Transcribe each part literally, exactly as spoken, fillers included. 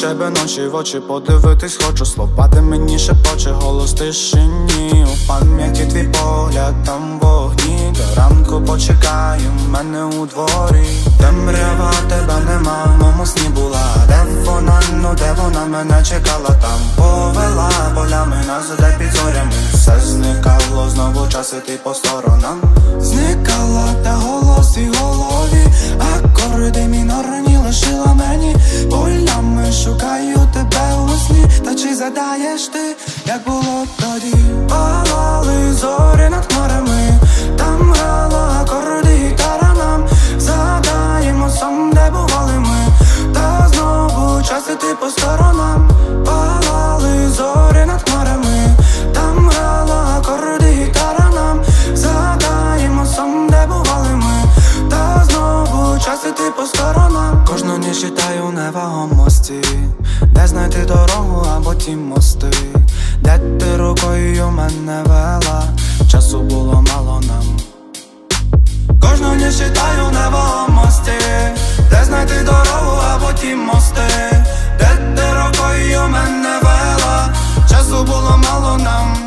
тебе ночі в очі подивитись хочу. Слова ти мені шепоче, голос тишині. У пам'яті твій погляд, там вогні. До ранку почекаю мене у дворі. Темрява, тебе нема, в моєму сні була. Де вона, ну де вона мене чекала? Там повела полями нас, де під зорями. Все зникало, знову час іти по сторонам. Зникала та голос і голові. Акорди мінорні лишила мені. Полями шукаю тебе у сні. Та чи задаєш ти, як було тоді? Палали зорі над хмарами. Там грала акорди гітара нам. Згадаємо сам, де бували ми. Та знову час іти по сторонам. Палали зорі над хмарами. Там грала акорди гітара нам. Згадаємо сам, де бували ми. Та знову час іти по сторонам. Кожну ніч читаю у невагомості, де знайти дорогу або ті мости. Де ти рукою мене вела, часу було мало нам. Кожну ніч читаю у невагомості, де знайти дорогу або ті мости. Де ти рукою мене вела, часу було мало нам.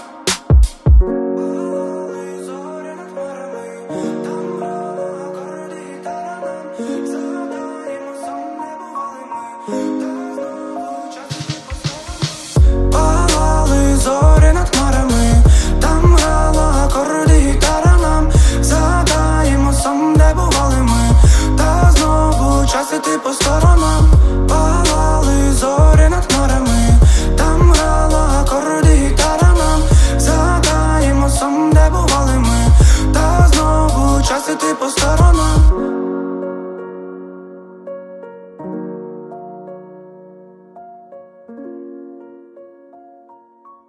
Палали зорі над хмарами. Там грала акорди гітара нам. Згадаємо сам, де бували ми. Та знову час іти по сторонам.